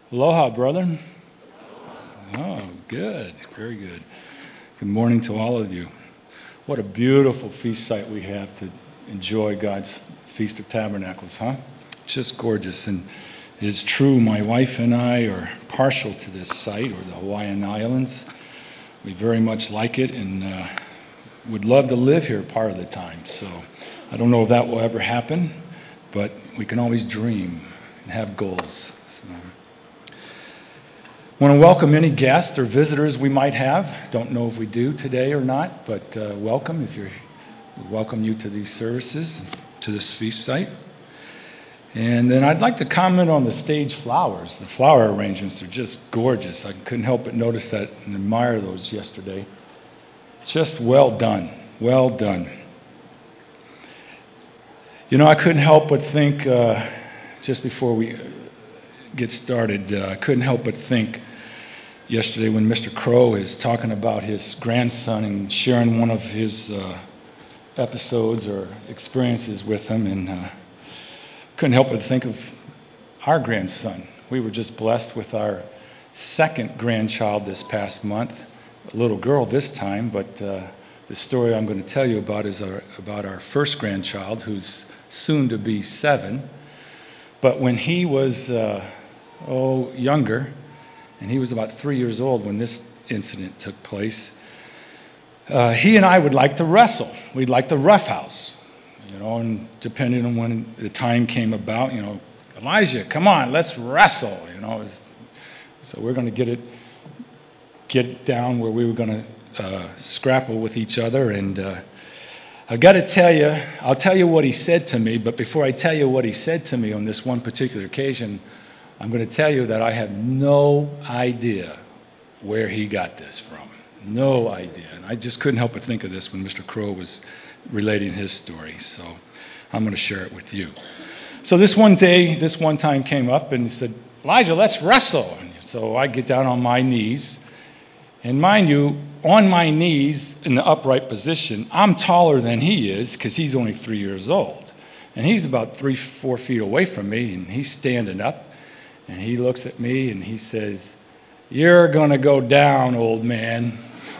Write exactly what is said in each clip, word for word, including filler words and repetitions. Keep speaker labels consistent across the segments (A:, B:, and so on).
A: Aloha, brother. Oh, good. Very good. Good morning to all of you. What a beautiful feast site we have to enjoy God's Feast of Tabernacles, huh? Just gorgeous. And it is true, my wife and I are partial to this site, or the Hawaiian Islands. We very much like it and uh, would love to live here part of the time. So I don't know if that will ever happen, but we can always dream and have goals. So. I want to welcome any guests or visitors we might have. Don't know if we do today or not, but uh, welcome. If you're, we welcome you to these services, to this feast site. And then I'd like to comment on the stage flowers. The flower arrangements are just gorgeous. I couldn't help but notice that and admire those yesterday. Just well done, well done. You know, I couldn't help but think, uh, just before we get started, uh, I couldn't help but think yesterday when Mister Crow is talking about his grandson and sharing one of his uh, episodes or experiences with him, and uh, couldn't help but think of our grandson. We were just blessed with our second grandchild this past month, a little girl this time, but uh, the story I'm going to tell you about is our, about our first grandchild, who's soon to be seven. But when he was, uh, oh, younger, and he was about three years old when this incident took place, uh, he and I would like to wrestle. We'd like to roughhouse, you know, and depending on when the time came about, you know, Elijah, come on, let's wrestle, you know. Was, so we're going to get it, get it down where we were going to uh, scrapple with each other. And uh, I've got to tell you, I'll tell you what he said to me, but before I tell you what he said to me on this one particular occasion, I'm going to tell you that I have no idea where he got this from. No idea. And I just couldn't help but think of this when Mister Crow was relating his story. So I'm going to share it with you. So this one day, this one time came up and he said, Elijah, let's wrestle. And so I get down on my knees. And mind you, on my knees in the upright position, I'm taller than he is because he's only three years old. And he's about three, four feet away from me, and he's standing up. And he looks at me and he says, you're going to go down, old man.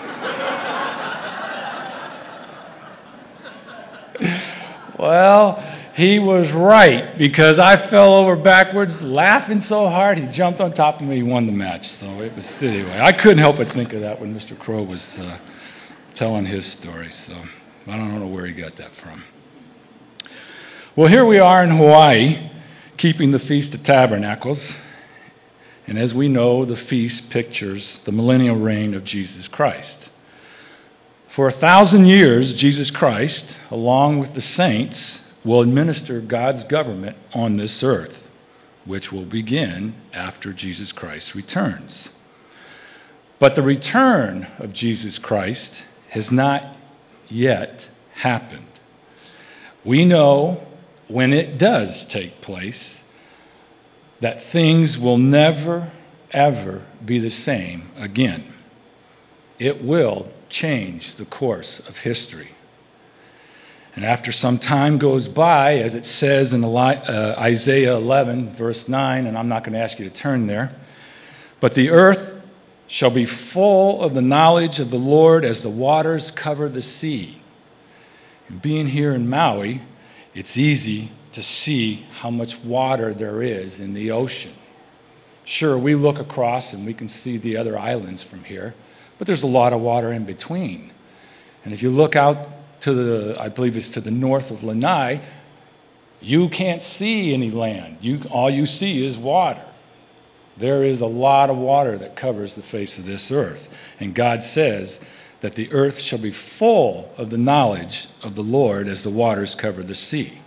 A: Well, he was right, because I fell over backwards laughing so hard, he jumped on top of me, he won the match. So it was, anyway, I couldn't help but think of that when Mister Crow was uh, telling his story. So I don't know where he got that from. Well, here we are in Hawaii, keeping the Feast of Tabernacles. And as we know, the feast pictures the millennial reign of Jesus Christ. For a thousand years, Jesus Christ, along with the saints, will administer God's government on this earth, which will begin after Jesus Christ returns. But the return of Jesus Christ has not yet happened. We know when it does take place that things will never, ever be the same again. It will change the course of history. And after some time goes by, as it says in Isaiah eleven, verse nine, and I'm not going to ask you to turn there, but the earth shall be full of the knowledge of the Lord as the waters cover the sea. And being here in Maui, it's easy to see how much water there is in the ocean. Sure, we look across and we can see the other islands from here, but there's a lot of water in between. And if you look out to the, I believe it's to the north of Lanai, you can't see any land. You, all you see is water. There is a lot of water that covers the face of this earth. And God says that the earth shall be full of the knowledge of the Lord as the waters cover the sea.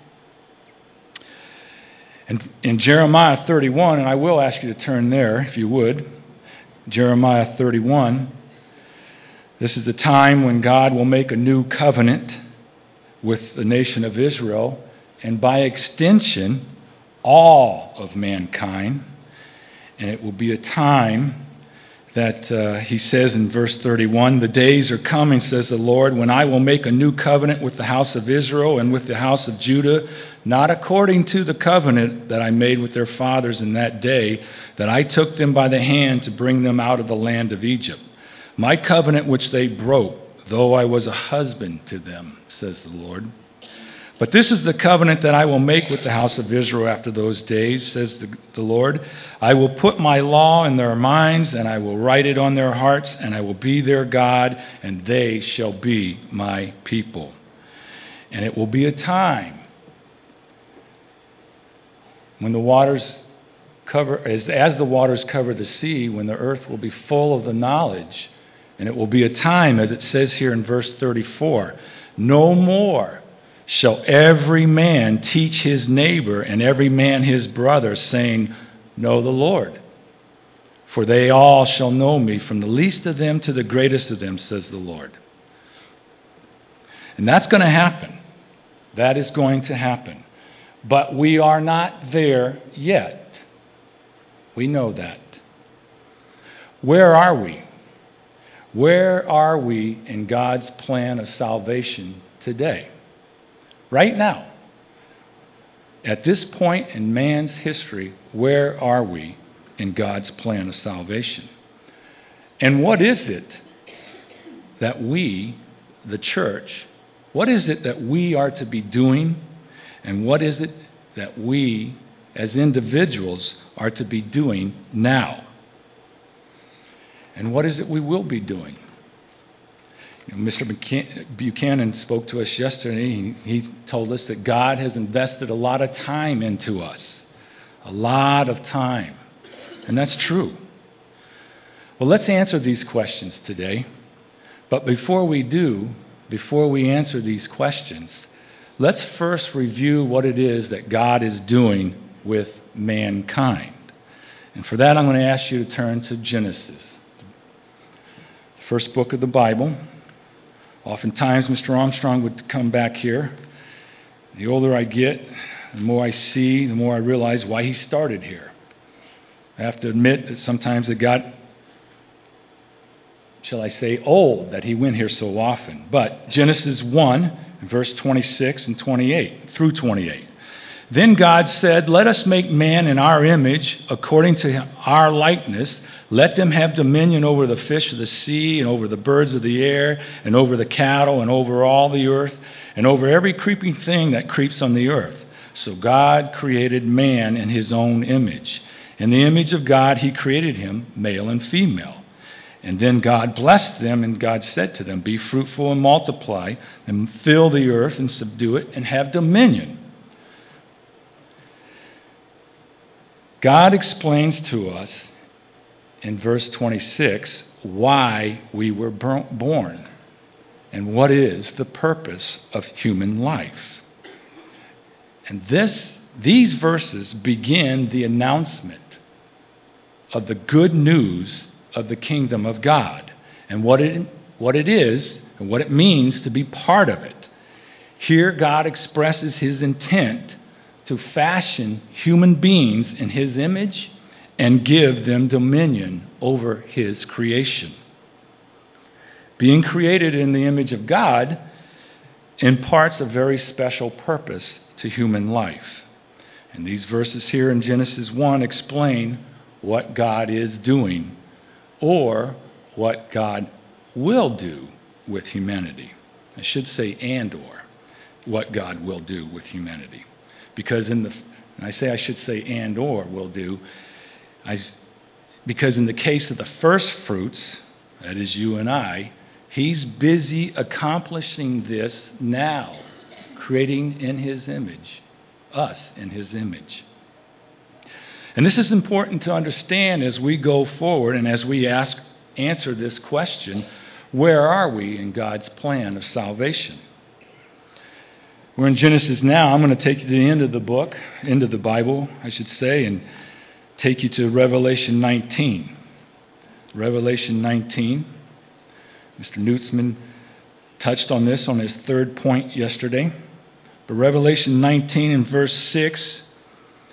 A: And in Jeremiah thirty-one, and I will ask you to turn there if you would, Jeremiah thirty-one, this is the time when God will make a new covenant with the nation of Israel, and by extension, all of mankind. And it will be a time that uh, he says in verse thirty-one, "The days are coming, says the Lord, when I will make a new covenant with the house of Israel and with the house of Judah, not according to the covenant that I made with their fathers in that day, that I took them by the hand to bring them out of the land of Egypt. My covenant which they broke, though I was a husband to them, says the Lord. But this is the covenant that I will make with the house of Israel after those days, says the, the Lord. I will put my law in their minds, and I will write it on their hearts, and I will be their God, and they shall be my people. And it will be a time when the waters cover, as, as the waters cover the sea, when the earth will be full of the knowledge. And it will be a time, as it says here in verse thirty-four, no more shall every man teach his neighbor and every man his brother, saying, Know the Lord. For they all shall know me, from the least of them to the greatest of them, says the Lord. And that's going to happen. That is going to happen. But we are not there yet. We know that. Where are we? Where are we in God's plan of salvation today? Right now, at this point in man's history, where are we in God's plan of salvation? And what is it that we, the church, what is it that we are to be doing? And what is it that we, as individuals, are to be doing now? And what is it we will be doing? You know, Mister Buchanan spoke to us yesterday. He, he told us that God has invested a lot of time into us. A lot of time. And that's true. Well, let's answer these questions today. But before we do, before we answer these questions, let's first review what it is that God is doing with mankind. And for that, I'm going to ask you to turn to Genesis, the first book of the Bible. Oftentimes, Mister Armstrong would come back here. The older I get, the more I see, the more I realize why he started here. I have to admit that sometimes it got, shall I say, old that he went here so often. But Genesis one, verse twenty-six and twenty-eight, through twenty-eight. Then God said, Let us make man in our image, according to our likeness. Let them have dominion over the fish of the sea, and over the birds of the air, and over the cattle, and over all the earth, and over every creeping thing that creeps on the earth. So God created man in his own image. In the image of God he created him, male and female. And then God blessed them, and God said to them, Be fruitful and multiply, and fill the earth and subdue it, and have dominion. God explains to us in verse twenty-six why we were born and what is the purpose of human life. And this, these verses begin the announcement of the good news of the kingdom of God and what it, what it is and what it means to be part of it. Here God expresses his intent to fashion human beings in his image and give them dominion over his creation. Being created in the image of God imparts a very special purpose to human life. And these verses here in Genesis one explain what God is doing or what God will do with humanity. I should say and or what God will do with humanity. Because in the, and I say I should say and or will do, I, because in the case of the first fruits, that is you and I, he's busy accomplishing this now, creating in his image, us in his image. And this is important to understand as we go forward and as we ask, answer this question, where are we in God's plan of salvation? We're in Genesis now. I'm going to take you to the end of the book, end of the Bible, I should say, and take you to Revelation nineteen. Revelation nineteen. Mister Nutzman touched on this on his third point yesterday. But Revelation nineteen and verse six,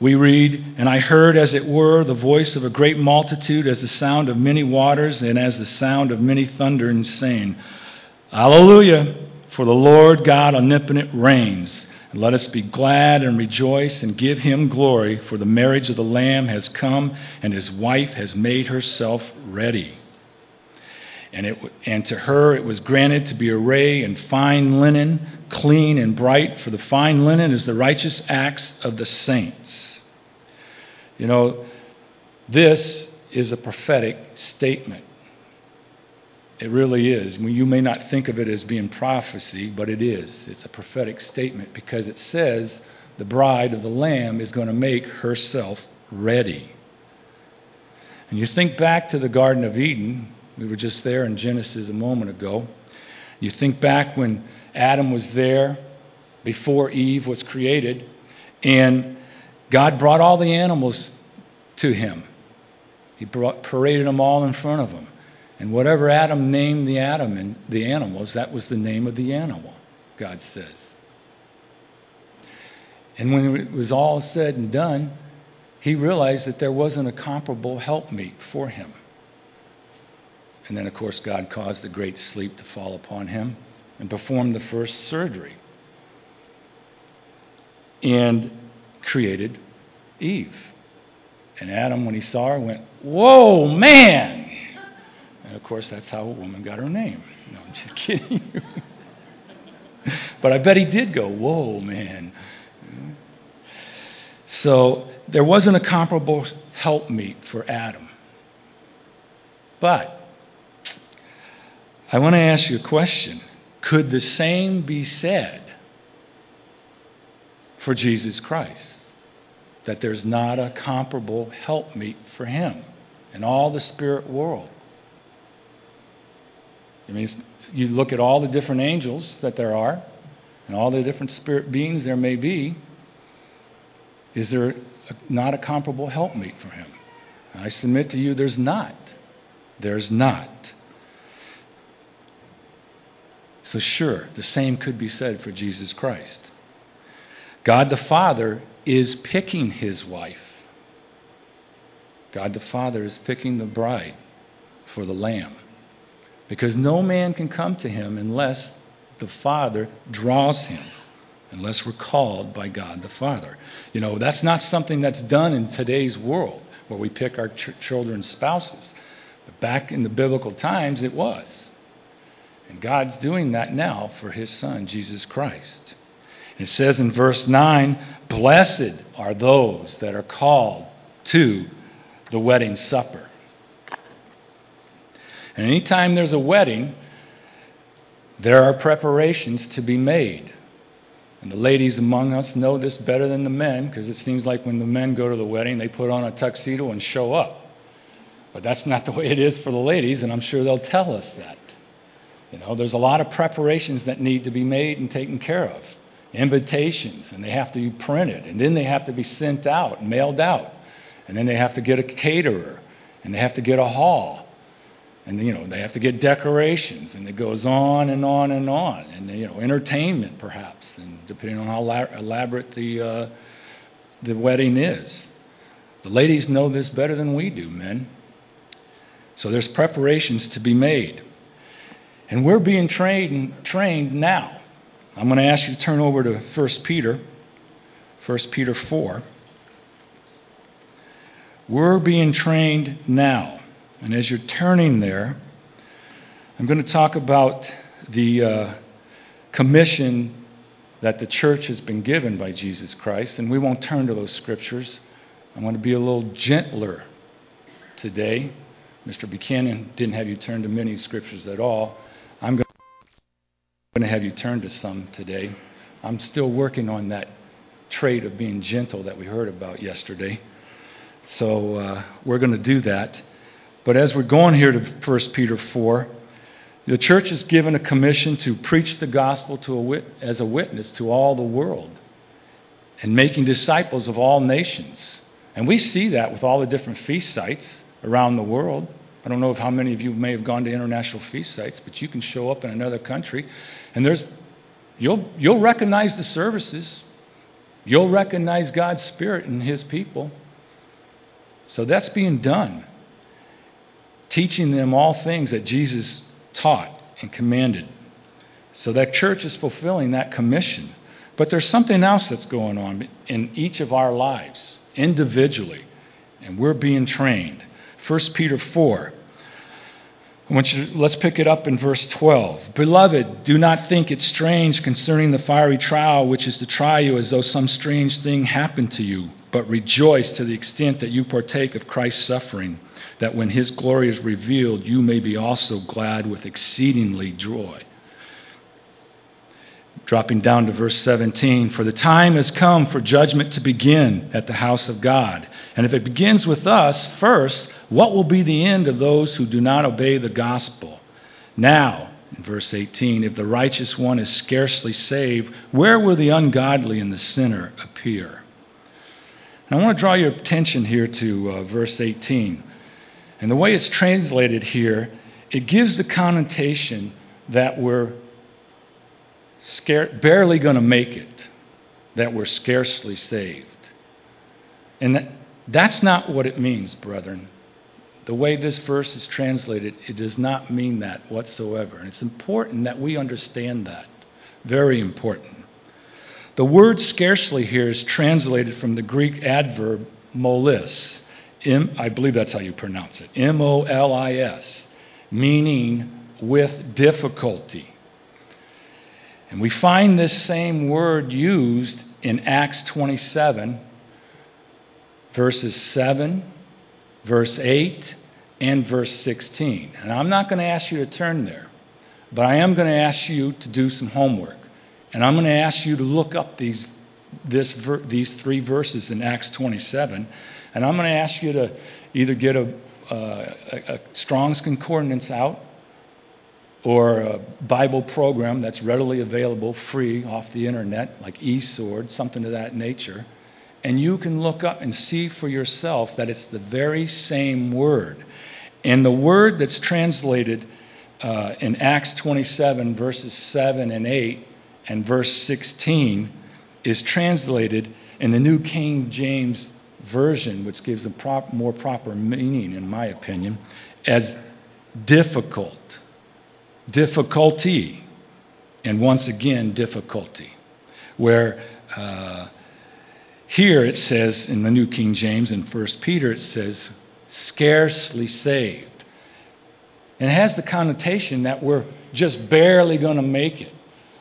A: we read, "And I heard, as it were, the voice of a great multitude, as the sound of many waters, and as the sound of many thunderings, saying, Alleluia, for the Lord God omnipotent reigns. And let us be glad and rejoice and give him glory, for the marriage of the Lamb has come, and his wife has made herself ready. And, it, and to her it was granted to be arrayed in fine linen, clean and bright, for the fine linen is the righteous acts of the saints." You know, this is a prophetic statement. It really is. You may not think of it as being prophecy, but it is. It's a prophetic statement because it says the bride of the Lamb is going to make herself ready. And you think back to the Garden of Eden. We were just there in Genesis a moment ago. You think back when Adam was there before Eve was created, and God brought all the animals to him. He brought, paraded them all in front of him. And whatever Adam named the Adam and the animals, that was the name of the animal, God says. And when it was all said and done, he realized that there wasn't a comparable helpmeet for him. And then, of course, God caused a great sleep to fall upon him and performed the first surgery and created Eve. And Adam, when he saw her, went, "Whoa, man!" And, of course, that's how a woman got her name. No, I'm just kidding you. But I bet he did go, "Whoa, man." So there wasn't a comparable helpmeet for Adam. But I want to ask you a question. Could the same be said for Jesus Christ? That there's not a comparable helpmeet for him in all the spirit world. I mean, you look at all the different angels that there are and all the different spirit beings there may be. Is there a, not a comparable helpmeet for him? I submit to you there's not. There's not. So sure, the same could be said for Jesus Christ. God the Father is picking his wife. God the Father is picking the bride for the Lamb. Because no man can come to him unless the Father draws him. Unless we're called by God the Father. You know, that's not something that's done in today's world where we pick our ch- children's spouses. But back in the biblical times, it was. And God's doing that now for his Son, Jesus Christ. It says in verse nine, "Blessed are those that are called to the wedding supper." And anytime there's a wedding, there are preparations to be made. And the ladies among us know this better than the men, because it seems like when the men go to the wedding, they put on a tuxedo and show up. But that's not the way it is for the ladies, and I'm sure they'll tell us that. You know, there's a lot of preparations that need to be made and taken care of. Invitations, and they have to be printed, and then they have to be sent out and mailed out. And then they have to get a caterer, and they have to get a hall. And, you know, they have to get decorations, and it goes on and on and on. And, you know, entertainment, perhaps, and depending on how elaborate the, uh, the wedding is. The ladies know this better than we do, men. So there's preparations to be made. And we're being trained, trained now. I'm going to ask you to turn over to First Peter, First Peter four. We're being trained now. And as you're turning there, I'm going to talk about the uh, commission that the church has been given by Jesus Christ. And we won't turn to those scriptures. I'm going to be a little gentler today. Mister Buchanan didn't have you turn to many scriptures at all. I'm going to have you turn to some today. I'm still working on that trait of being gentle that we heard about yesterday. So uh, we're going to do that. But as we're going here to First Peter four, the church is given a commission to preach the gospel to a wit- as a witness to all the world and making disciples of all nations. And we see that with all the different feast sites around the world. I don't know if how many of you may have gone to international feast sites, but you can show up in another country and there's you'll you'll recognize the services. You'll recognize God's Spirit in His people. So that's being done. Teaching them all things that Jesus taught and commanded. So that church is fulfilling that commission. But there's something else that's going on in each of our lives, individually. And we're being trained. First Peter four. I want you to, let's pick it up in verse twelve. Beloved, do not think it strange concerning the fiery trial which is to try you as though some strange thing happened to you, but rejoice to the extent that you partake of Christ's suffering, that when His glory is revealed, you may be also glad with exceedingly joy. Dropping down to verse seventeen, for the time has come for judgment to begin at the house of God. And if it begins with us first, what will be the end of those who do not obey the gospel? Now, in verse eighteen, if the righteous one is scarcely saved, where will the ungodly and the sinner appear? And I want to draw your attention here to uh, verse eighteen. And the way it's translated here, it gives the connotation that we're Scare, barely going to make it, that we're scarcely saved. And that, that's not what it means, brethren. The way this verse is translated, it does not mean that whatsoever. And it's important that we understand that. Very important. The word scarcely here is translated from the Greek adverb molis. M, I believe that's how you pronounce it. M O L I S, meaning with difficulty. And we find this same word used in Acts twenty-seven, verses seven, verse eight, and verse sixteen. And I'm not going to ask you to turn there, but I am going to ask you to do some homework. And I'm going to ask you to look up these, this, these three verses in Acts twenty-seven. And I'm going to ask you to either get a, uh, a, a Strong's Concordance out, or a Bible program that's readily available free off the internet, like eSword, something of that nature. And you can look up and see for yourself that it's the very same word. And the word that's translated uh, in Acts twenty-seven, verses seven and eight, and verse sixteen, is translated in the New King James Version, which gives a prop- more proper meaning, in my opinion, as difficult. Difficulty, and once again, difficulty. Where uh, here it says in the New King James, in First Peter, it says, scarcely saved. And it has the connotation that we're just barely going to make it.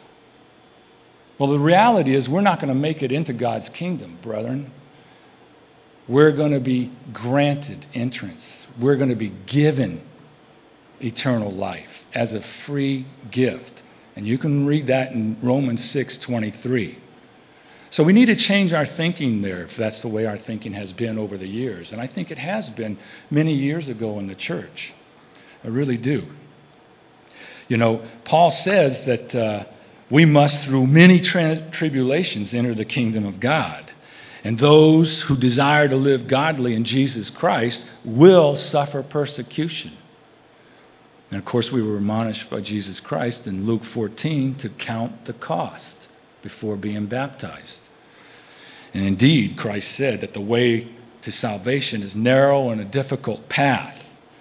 A: Well, the reality is we're not going to make it into God's kingdom, brethren. We're going to be granted entrance. We're going to be given eternal life as a free gift. And you can read that in Romans six twenty-three. So we need to change our thinking there if that's the way our thinking has been over the years. And I think it has been many years ago in the church. I really do. You know, Paul says that uh, we must through many tra- tribulations enter the kingdom of God. And those who desire to live godly in Jesus Christ will suffer persecution. And of course, we were admonished by Jesus Christ in Luke fourteen to count the cost before being baptized. And indeed, Christ said that the way to salvation is narrow and a difficult path.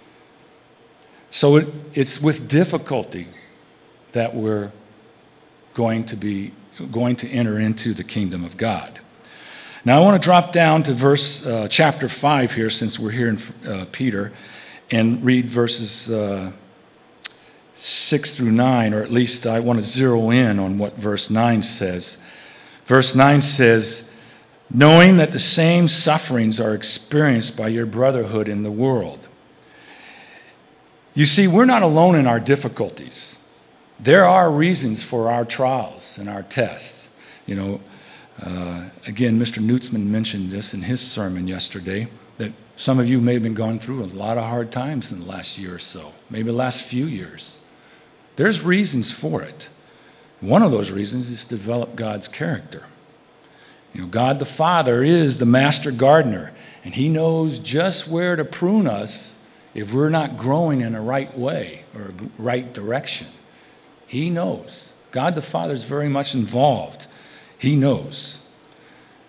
A: So it, it's with difficulty that we're going to be going to enter into the kingdom of God. Now, I want to drop down to verse uh, chapter five here, since we're here in uh, Peter, and read verses Uh, six through nine, or at least I want to zero in on what verse nine says. Verse nine says, knowing that the same sufferings are experienced by your brotherhood in the world. You see, we're not alone in our difficulties. There are reasons for our trials and our tests. You know, uh, again, Mister Nutzman mentioned this in his sermon yesterday, that some of you may have been going through a lot of hard times in the last year or so, maybe the last few years. There's reasons for it. One of those reasons is to develop God's character. You know, God the Father is the master gardener, and He knows just where to prune us if we're not growing in a right way or a right direction. He knows. God the Father is very much involved. He knows.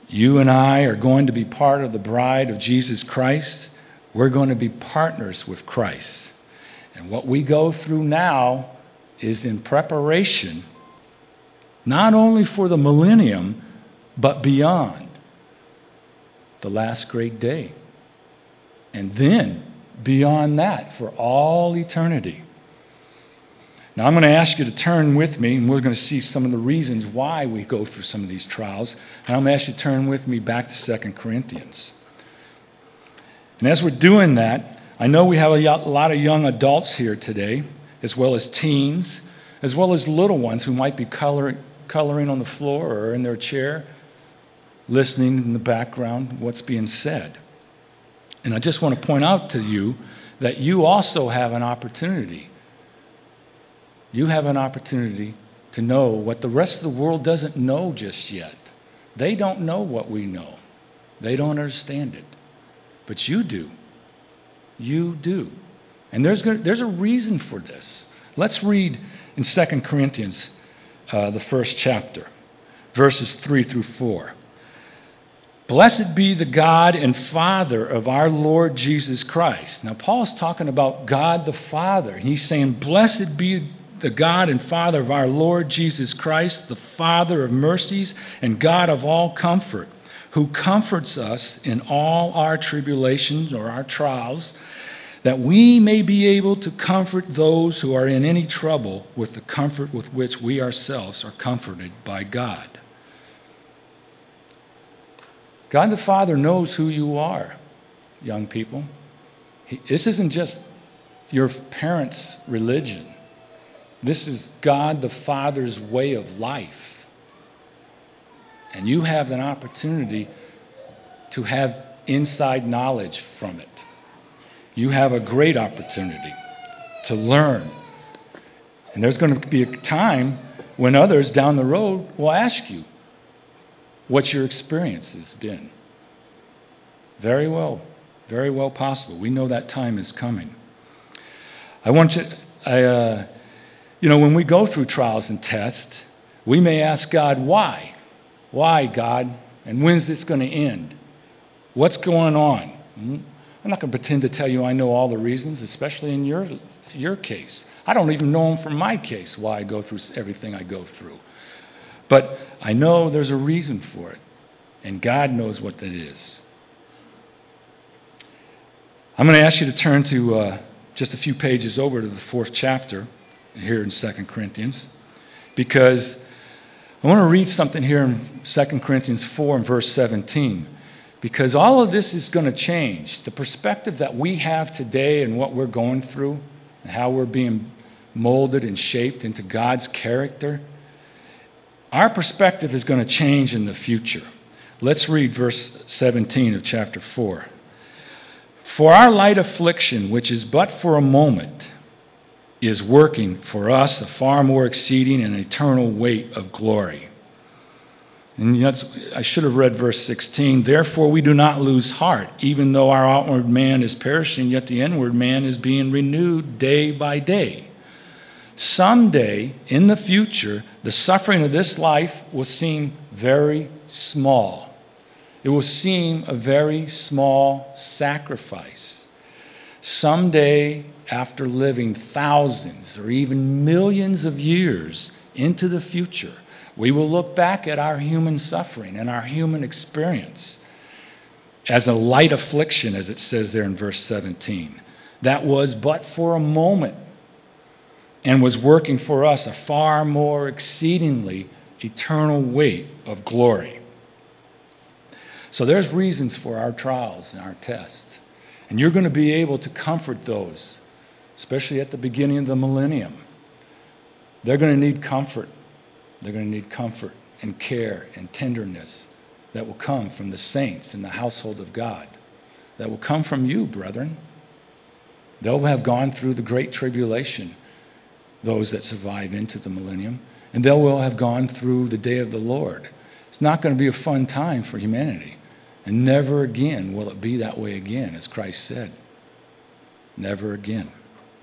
A: You and I are going to be part of the bride of Jesus Christ. We're going to be partners with Christ. And what we go through now is in preparation, not only for the millennium, but beyond the last great day. And then beyond that for all eternity. Now I'm going to ask you to turn with me, and we're going to see some of the reasons why we go through some of these trials. And I'm going to ask you to turn with me back to Second Corinthians. And as we're doing that, I know we have a lot of young adults here today, as well as teens, as well as little ones who might be coloring, coloring on the floor or in their chair, listening in the background what's being said. And I just want to point out to you that you also have an opportunity. You have an opportunity to know what the rest of the world doesn't know just yet. They don't know what we know. They don't understand it. But you do. You do. And there's gonna, there's a reason for this. Let's read in Second Corinthians, uh, the first chapter, verses three through four. Blessed be the God and Father of our Lord Jesus Christ. Now, Paul's talking about God the Father. He's saying, blessed be the God and Father of our Lord Jesus Christ, the Father of mercies and God of all comfort, who comforts us in all our tribulations or our trials, that we may be able to comfort those who are in any trouble with the comfort with which we ourselves are comforted by God. God the Father knows who you are, young people. He, this isn't just your parents' religion. This is God the Father's way of life. And you have an opportunity to have inside knowledge from it. You have a great opportunity to learn. And there's going to be a time when others down the road will ask you what your experience has been. Very well, very well possible. We know that time is coming. I want you, I, uh, you know, when we go through trials and tests, we may ask God, why? Why, God? And when's this going to end? What's going on? I'm not going to pretend to tell you I know all the reasons, especially in your your case. I don't even know them from my case, why I go through everything I go through. But I know there's a reason for it, and God knows what that is. I'm going to ask you to turn to uh, just a few pages over to the fourth chapter here in Second Corinthians, because I want to read something here in Second Corinthians four and verse seventeen, because all of this is going to change. The perspective that we have today and what we're going through and how we're being molded and shaped into God's character, our perspective is going to change in the future. Let's read verse seventeen of chapter four. For our light affliction, which is but for a moment, is working for us a far more exceeding and eternal weight of glory. And that's, I should have read verse sixteen. Therefore we do not lose heart, even though our outward man is perishing, yet the inward man is being renewed day by day. Someday, in the future, the suffering of this life will seem very small. It will seem a very small sacrifice. Someday, after living thousands or even millions of years into the future, we will look back at our human suffering and our human experience as a light affliction, as it says there in verse seventeen. That was but for a moment, and was working for us a far more exceedingly eternal weight of glory. So there's reasons for our trials and our tests. And you're going to be able to comfort those, especially at the beginning of the millennium. They're going to need comfort. They're going to need comfort and care and tenderness that will come from the saints in the household of God. That will come from you, brethren. They'll have gone through the great tribulation, those that survive into the millennium, and they will have gone through the day of the Lord. It's not going to be a fun time for humanity, and never again will it be that way again, as Christ said. Never again.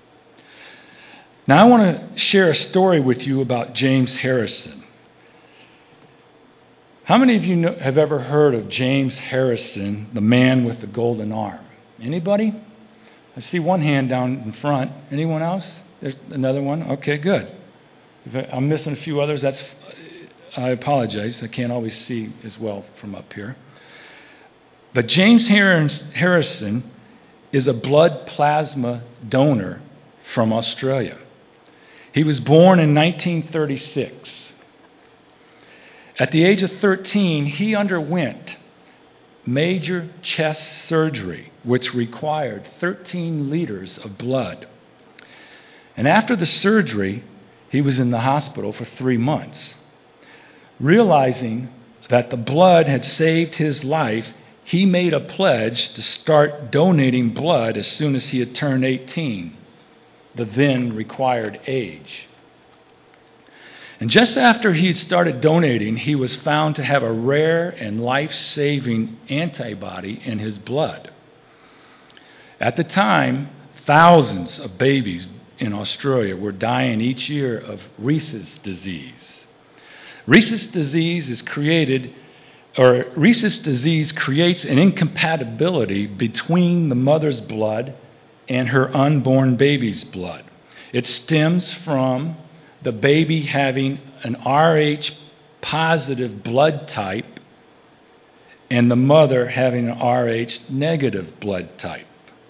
A: Now I want to share a story with you about James Harrison. How many of you know, have ever heard of James Harrison, the man with the golden arm? Anybody? I see one hand down in front. Anyone else? There's another one. Okay, good. If I'm missing a few others. That's. I apologize. I can't always see as well from up here. But James Harrison is a blood plasma donor from Australia. He was born in nineteen thirty-six. At the age of thirteen, he underwent major chest surgery, which required thirteen liters of blood. And after the surgery, he was in the hospital for three months. Realizing that the blood had saved his life, he made a pledge to start donating blood as soon as he had turned eighteen, the then required age. And just after he started donating, he was found to have a rare and life-saving antibody in his blood. At the time, thousands of babies in Australia were dying each year of Rhesus disease. Rhesus disease is created, or Rhesus disease creates an incompatibility between the mother's blood and her unborn baby's blood. It stems from the baby having an R H positive blood type and the mother having an R H negative blood type.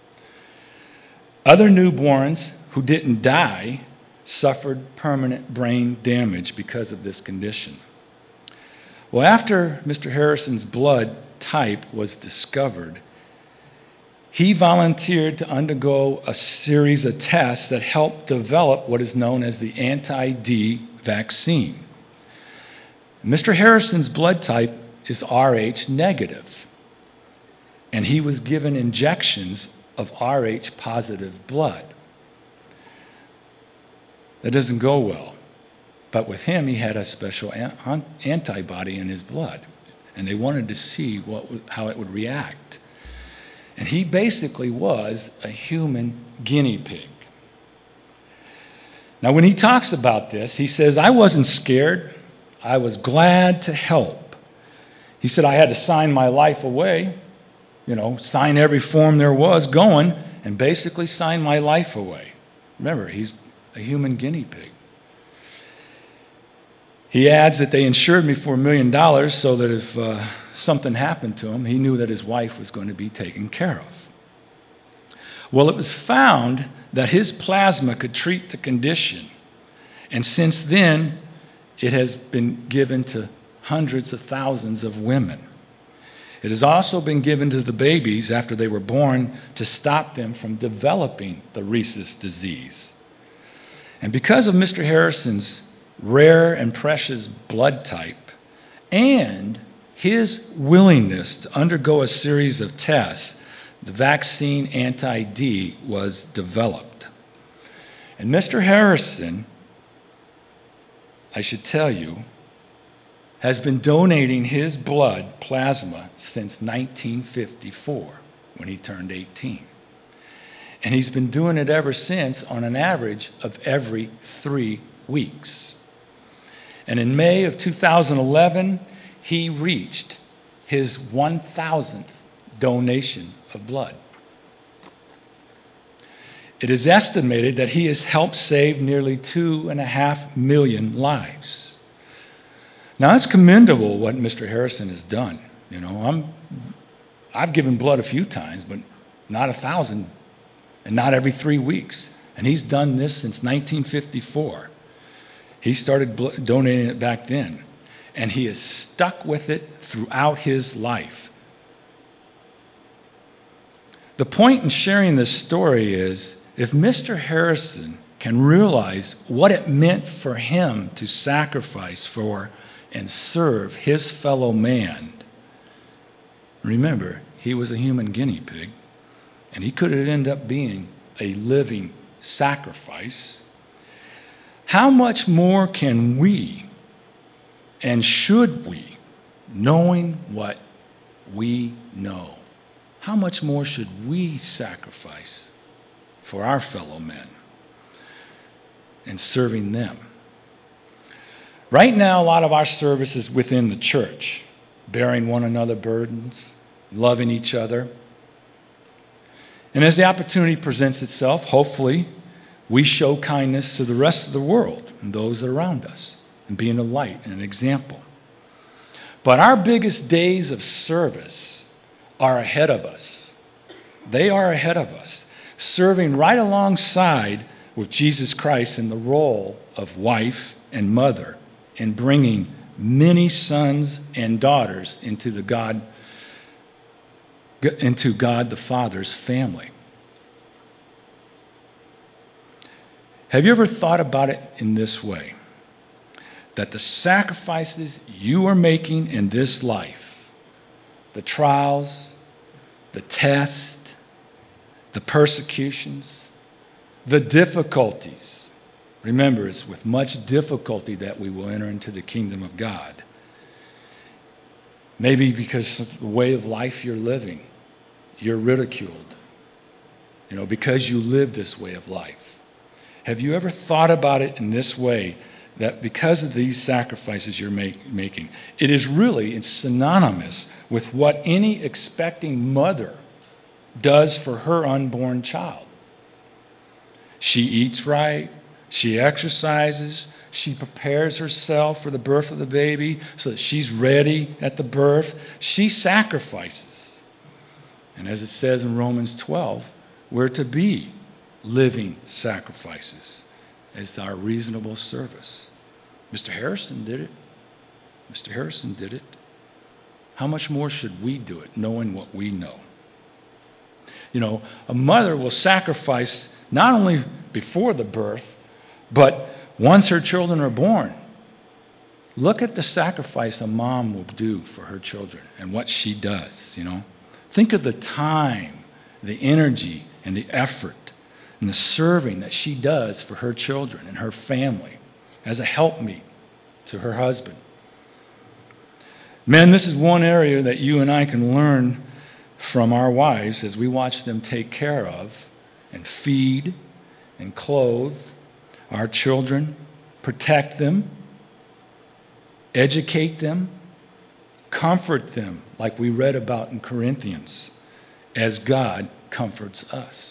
A: Other newborns who didn't die suffered permanent brain damage because of this condition. Well, after Mister Harrison's blood type was discovered, he volunteered to undergo a series of tests that helped develop what is known as the anti-D vaccine. Mister Harrison's blood type is R H negative, and he was given injections of R H positive blood. That doesn't go well. But with him, he had a special an- antibody in his blood, and they wanted to see what, how it would react. And he basically was a human guinea pig. Now, when he talks about this, he says, I wasn't scared. I was glad to help. He said, I had to sign my life away, you know, sign every form there was going, and basically sign my life away. Remember, he's a human guinea pig. He adds that they insured me for a million dollars so that if uh, something happened to him, he knew that his wife was going to be taken care of. Well, it was found that his plasma could treat the condition, and since then, it has been given to hundreds of thousands of women. It has also been given to the babies after they were born to stop them from developing the Rhesus disease. And because of Mister Harrison's rare and precious blood type and his willingness to undergo a series of tests, the vaccine anti-D was developed. And Mister Harrison, I should tell you, has been donating his blood plasma since nineteen fifty-four, when he turned eighteen. And he's been doing it ever since on an average of every three weeks. And in May of two thousand eleven, he reached his one thousandth donation of blood. It is estimated that he has helped save nearly two and a half million lives. Now, it's commendable what Mister Harrison has done. You know, I'm, I've given blood a few times, but not a thousand, and not every three weeks. And he's done this since nineteen fifty-four. He started bl- donating it back then, and he has stuck with it throughout his life. The point in sharing this story is, if Mister Harrison can realize what it meant for him to sacrifice for and serve his fellow man, remember, he was a human guinea pig, and he could end up being a living sacrifice. How much more can we and should we, knowing what we know, how much more should we sacrifice for our fellow men and serving them? Right now, a lot of our service is within the church. bearing one another's burdens, loving each other. And as the opportunity presents itself, hopefully, we show kindness to the rest of the world and those around us, and being a light and an example. But our biggest days of service are ahead of us. They are ahead of us, serving right alongside with Jesus Christ in the role of wife and mother, and bringing many sons and daughters into the God into God the Father's family. Have you ever thought about it in this way? That the sacrifices you are making in this life, the trials, the tests, the persecutions, the difficulties. Remember, it's with much difficulty that we will enter into the kingdom of God. Maybe because of the way of life you're living, you're ridiculed. You know, because you live this way of life. Have you ever thought about it in this way, that because of these sacrifices you're make, making, it is really it's synonymous with what any expecting mother does for her unborn child? She eats right, she exercises, she prepares herself for the birth of the baby so that she's ready at the birth. She sacrifices. And as it says in Romans twelve, we're to be living sacrifices as our reasonable service. Mister Harrison did it. Mister Harrison did it. How much more should we do it, knowing what we know? You know, a mother will sacrifice not only before the birth, but once her children are born. Look at the sacrifice a mom will do for her children and what she does, you know. Think of the time, the energy, and the effort and the serving that she does for her children and her family as a helpmeet to her husband. Men, this is one area that you and I can learn from our wives as we watch them take care of and feed and clothe our children, protect them, educate them, comfort them, like we read about in Corinthians, as God comforts us.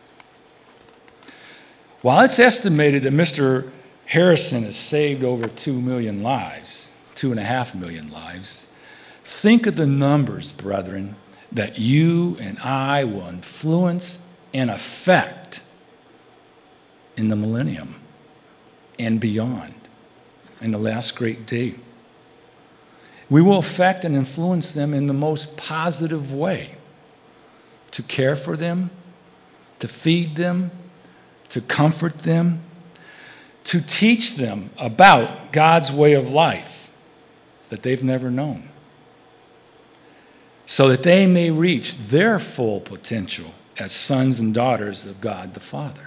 A: While it's estimated that Mister Harrison has saved over two million lives, two and a half million lives, think of the numbers, brethren, that you and I will influence and affect in the millennium and beyond, in the last great day. We will affect and influence them in the most positive way, to care for them, to feed them, to comfort them, to teach them about God's way of life that they've never known, so that they may reach their full potential as sons and daughters of God the Father.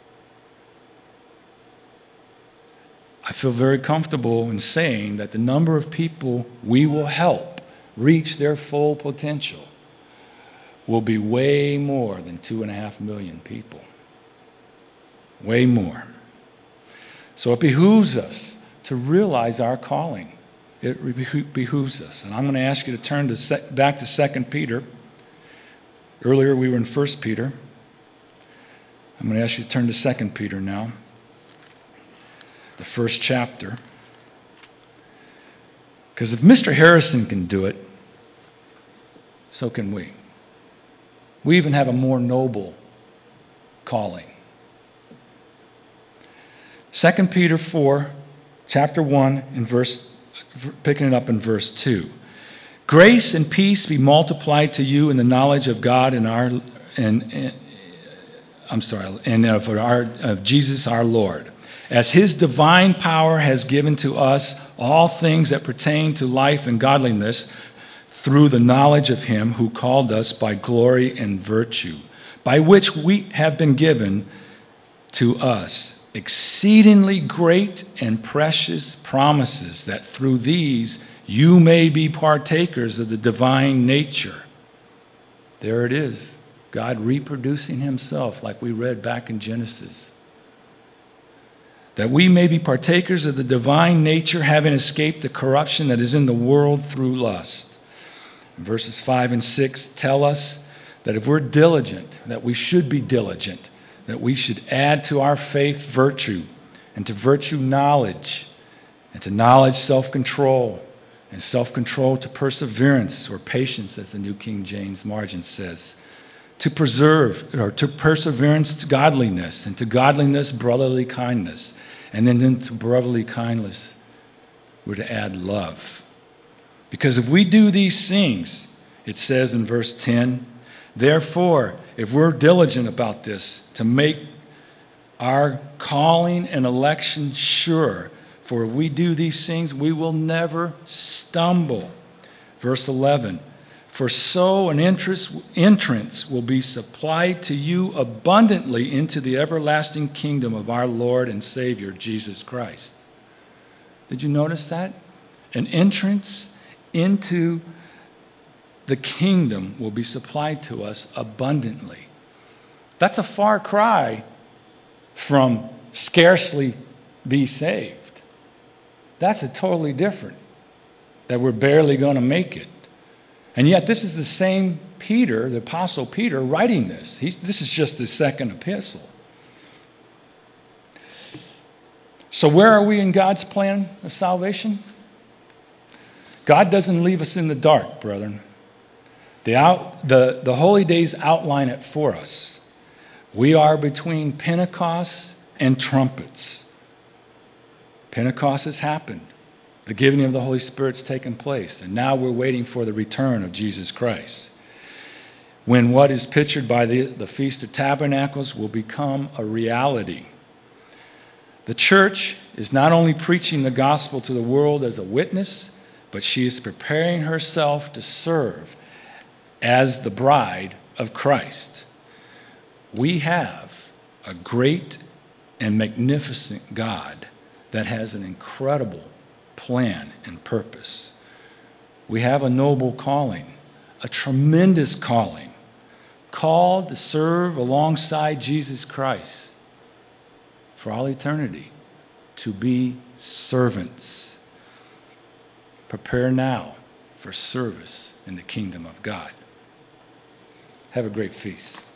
A: I feel very comfortable in saying that the number of people we will help reach their full potential will be way more than two and a half million people. Way more. So it behooves us to realize our calling. It behooves us. And I'm going to ask you to turn to sec- back to Second Peter. Earlier we were in First Peter. I'm going to ask you to turn to Second Peter now. The first chapter. Because if Mister Harrison can do it, so can we. We even have a more noble calling. Second Peter four, chapter one, in verse, picking it up in verse two. Grace and peace be multiplied to you in the knowledge of God and our and, and I'm sorry, and of our of Jesus our Lord, as His divine power has given to us all things that pertain to life and godliness, through the knowledge of Him who called us by glory and virtue, by which we have been given to us exceedingly great and precious promises, that through these you may be partakers of the divine nature. There it is, God reproducing Himself like we read back in Genesis. That we may be partakers of the divine nature, having escaped the corruption that is in the world through lust. Verses five and six tell us that if we're diligent, that we should be diligent, that we should add to our faith virtue, and to virtue knowledge, and to knowledge self-control, and self-control to perseverance or patience, as the New King James margin says. To preserve, or to perseverance to godliness, and to godliness brotherly kindness, and then into brotherly kindness we're to add love. Because if we do these things, it says in verse ten, therefore, if we're diligent about this, to make our calling and election sure, for if we do these things, we will never stumble. Verse eleven, for so an entrance, entrance will be supplied to you abundantly into the everlasting kingdom of our Lord and Savior, Jesus Christ. Did you notice that? An entrance into the kingdom will be supplied to us abundantly. That's a far cry from scarcely be saved. That's a totally different, that we're barely going to make it. And yet this is the same Peter, the Apostle Peter, writing this. He's, this is just his second epistle. So where are we in God's plan of salvation? God doesn't leave us in the dark, brethren. The, out, the, the holy days outline it for us. We are between Pentecost and trumpets. Pentecost has happened. The giving of the Holy Spirit's taken place. And now we're waiting for the return of Jesus Christ, when what is pictured by the, the Feast of Tabernacles will become a reality. The church is not only preaching the gospel to the world as a witness, but she is preparing herself to serve as the bride of Christ. We have a great and magnificent God that has an incredible plan and purpose. We have a noble calling, a tremendous calling, called to serve alongside Jesus Christ for all eternity, to be servants. Prepare now for service in the kingdom of God. Have a great feast.